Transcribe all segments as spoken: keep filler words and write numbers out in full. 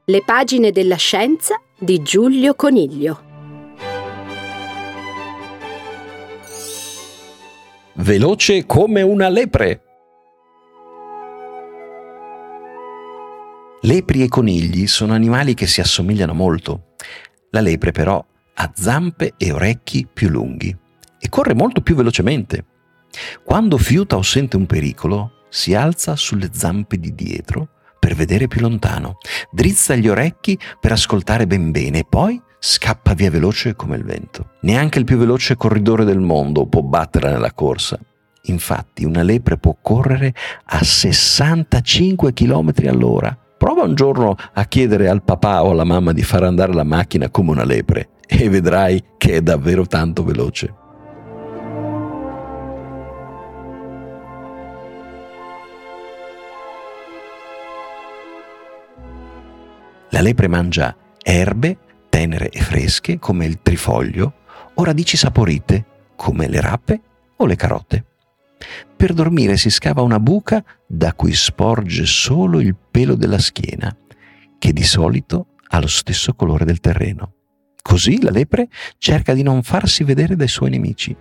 Le pagine della scienza di Giulio Coniglio. Veloce come una lepre. Lepri e conigli sono animali che si assomigliano molto. La lepre però ha zampe e orecchi più lunghi e corre molto più velocemente. Quando fiuta o sente un pericolo, si alza sulle zampe di dietro per vedere più lontano, drizza gli orecchi per ascoltare ben bene e poi scappa via veloce come il vento. Neanche il più veloce corridore del mondo può batterla nella corsa. Infatti una lepre può correre a sessantacinque chilometri all'ora. Prova un giorno a chiedere al papà o alla mamma di far andare la macchina come una lepre e vedrai che è davvero tanto veloce. La lepre mangia erbe tenere e fresche come il trifoglio o radici saporite come le rape o le carote. Per dormire si scava una buca da cui sporge solo il pelo della schiena, che di solito ha lo stesso colore del terreno. Così la lepre cerca di non farsi vedere dai suoi nemici.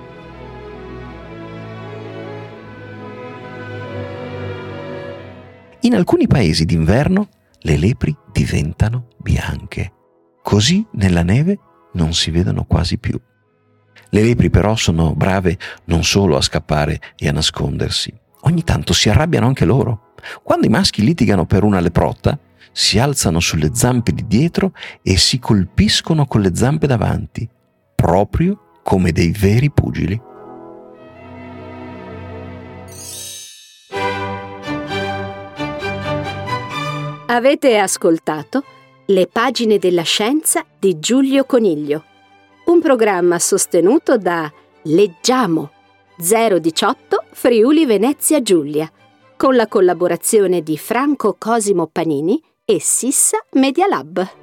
In alcuni paesi d'inverno le lepri diventano bianche. Così nella neve non si vedono quasi più. Le lepri però sono brave non solo a scappare e a nascondersi. Ogni tanto si arrabbiano anche loro. Quando i maschi litigano per una leprotta, si alzano sulle zampe di dietro e si colpiscono con le zampe davanti, proprio come dei veri pugili. Avete ascoltato Le pagine della scienza di Giulio Coniglio, un programma sostenuto da Leggiamo zero diciotto Friuli Venezia Giulia, con la collaborazione di Franco Cosimo Panini e Sissa Media Lab.